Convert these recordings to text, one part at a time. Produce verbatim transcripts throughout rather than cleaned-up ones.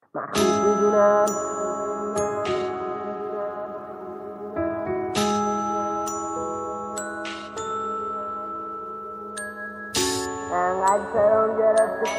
من خوب میدونم انقدر سرم گرفته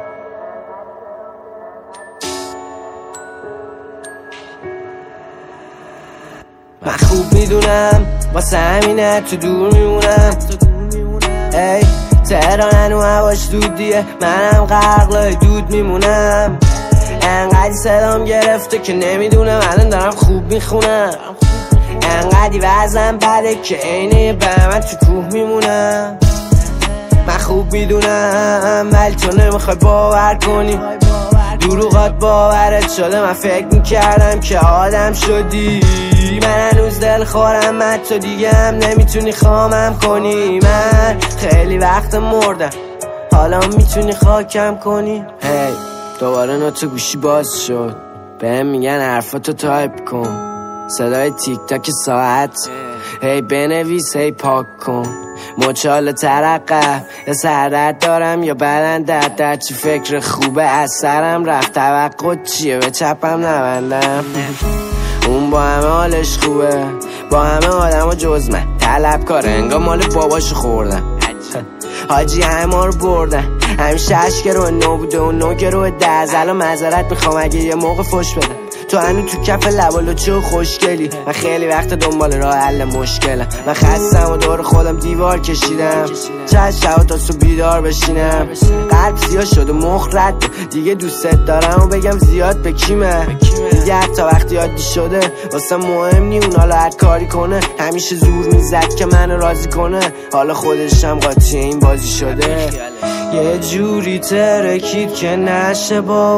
من خوب میدونم واسه همینه تو دور میمونم. ای تهران هنو هواش دودیه، منم غرق لای دود میمونم. انقدی صدام گرفته که نمیدونم الان دارم خوب میخونم. انقدی وزنم بده که عینه به من تو کوه میمونم. من خوب میدونم ولی تو نمیخوای باور کنی، دروغات باورت شده. من فکر میکردم که آدم شدی، من هنوز دل خورم من تو دیگه هم نمیتونی خامم کنی. من خیلی وقت مردم حالا میتونی خاکم کنی. هی hey, دوباره نوت گوشی باز شد، بهم میگن حرفاتو تایپ کن، صدای تیک تاک ساعت. هی hey, بنویس هی hey, پاک کن، مچال ترقه یا سردرد دارم یا بدن درد، در چی فکر خوبه از سرم رفت. توقع چیه به چپم نبندم. اون با همه حالش خوبه، با همه آدم و جز من طلبکاره، انگار مال باباشو خوردن. حاجی همه رو بردن، همیشه عشق رو نو بوده و نو رو دز. الان معذرت میخوام اگه یه موقع فش بدم، تو هنو تو کف لبالو چه خوشگلی. من خیلی وقت دنبال راه حل مشکلم، من خستم و دور خودم دیوار کشیدم. چند شب تا صبح بیدار بشینم، قلب سیاه شد و مخ رد دیگه. دوستت دارم و بگم زیاد به کیمه دیگه، حتی وقتی عادی شده واسه مهم نی اون حالا هر کاری کنه. همیشه زور میزد که منو راضی کنه، حالا خودشم قاطی این بازی شده. یه جوری ترکید که نشه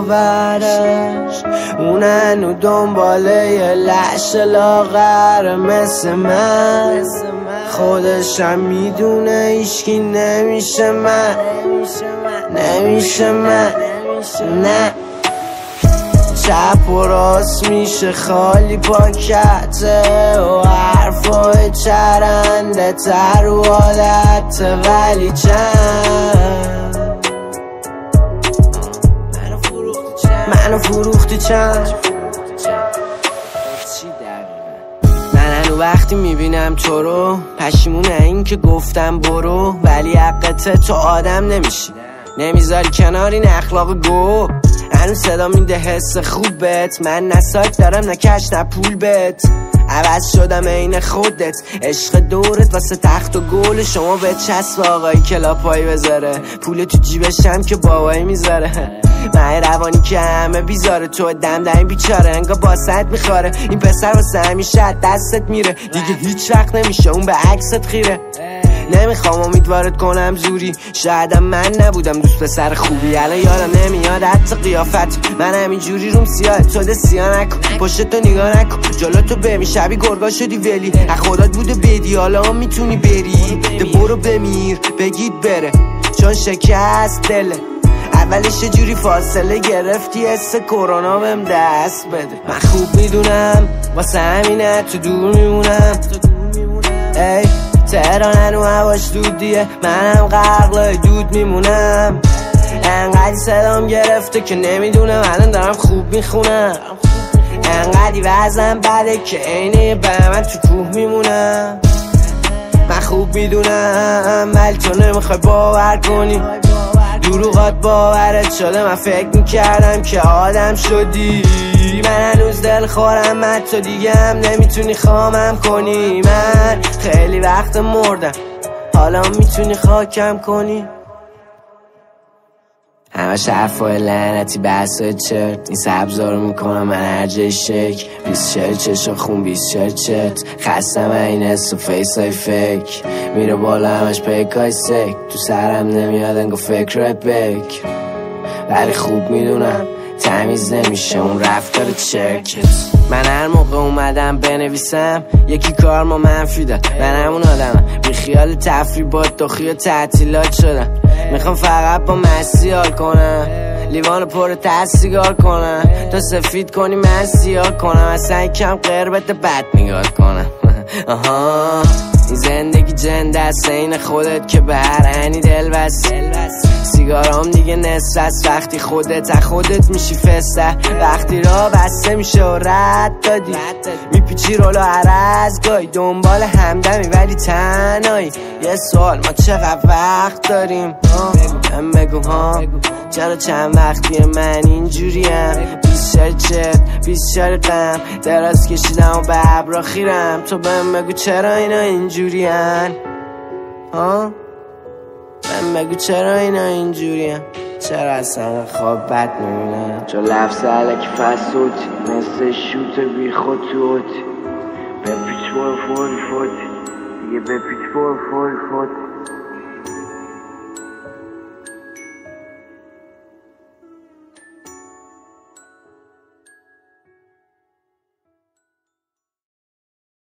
باورش، اون هنو دنباله یه لحش لاغر مثل من. خودشم میدونه ایشکی نمیشه من، نمیشه من، نه. چپ و راست میشه خالی پاکته و حرفای چرنده تر و عادت، ولی چند منو فروختی چند. من هنو وقتی میبینم تو رو پشیمونه این که گفتم برو، ولی حقته تو آدم نمیشی، نمیذاری کنار این اخلاق گو. هنو صدا میده حس خوبت، من نه سایت دارم نه کش نه پول بت. عوض شدم عین خودت، عشق دورت واسه تخت و گل شما به چسب آقای کلاپایی بذاره. پول تو جیبشم که بابایی میذاره، من روانی که همه بیزاره. تو دم در این بیچاره انگار باست میخواره. این پسر واسه همیشه دستت میره، دیگه هیچ وقت نمیشه اون به عکست خیره. نمیخوام امیدوارت کنم زوری، شایدم من نبودم دوست پسر خوبی. الان یادم نمیاد حتی قیافت، من همینجوری روم سیاه تو ده سیاه نکن. پشت تو نگاه نکن، جلو تو بمی شبی گرگا شدی ولی از خودت بوده بدی، حالا هم میتونی بری. ده برو بمیر بگید بره چون شکست دله. اولش یه جوری فاصله گرفتی، حس کرونا بهم دست بده. من خوب میدونم واسه همینه تو دور میمونم. ای تهران هنو هواش دودیه، منم غرق لای دود میمونم. انقدی صدام گرفته که نمیدونم الان دارم خوب میخونم. انقدی وزنم بده که عینه به من تو کوه میمونم. من خوب میدونم ولی تو نمیخوای باور کنی، دروغات باورت شده. من فکر میکردم که آدم شدی، من هنوز دل خورم من تو دیگه هم نمیتونی خامم کنی. من خیلی وقت مردم حالا میتونی خاکم کنی. همش حرفای لعنتی بحثای چرت، این سبزا رو میکنم من هر جای شک. بیست شهر چشا خون بیست شهر چت، خستم این حس و فیس های فیک. میره بالا همش پیکای سک، تو سرم نمیاد انگو فکرهای بک. ولی خوب میدونم تمیز نمیشه اون رفتار چرکت. من هر موقع اومدم بنویسم یکی کار ما منفی داد. من همون آدمم بی خیال تفریح با دخی و تعطیلات شدم. میخوام فقط با مستی حال کنم، لیوان پر تست سیگار کنم، تو سفید کنی من سیاه کنم، اصلا کم قربت بد میگار کنم. آها این زندگی جنده است این خودت که به هر عنی دل بست. سیگارام دیگه نصف است وقتی خودت از خودت میشی فسته. وقتی راه بسته میشه و رد دادی میپیچی رولو عرض گای دنبال همدمی ولی تنهایی. یه سوال ما چقدر وقت داریم؟ هم بگو ها چرا چند وقتی من اینجوریم؟ بیشتر چت بیشتر غم دراز کشیدم و به ابرا خیرم. تو بهم بگو چرا اینا اینجورین ها؟ بهم بگو چرا اینا اینجورین؟ چرا اصلا خواب بد میبینم؟ چون لفظ علکی فسود مثل شوت بی خود تو اوت بپیچ فور فور فوت دیگه بپیچ فور فور فوت